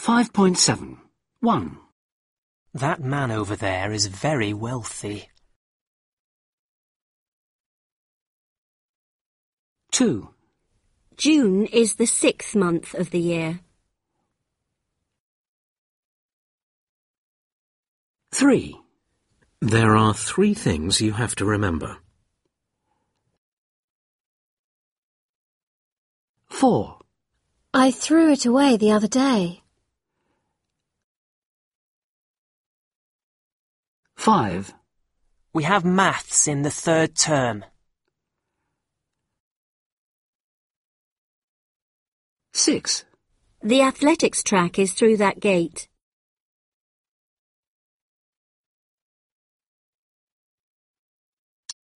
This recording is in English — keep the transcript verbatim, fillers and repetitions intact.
five point seven. one. That man over there is very wealthy. two. June is the sixth month of the year. three. There are three things you have to remember. four. I threw it away the other day. five. We have maths in the third term. six. The athletics track is through that gate.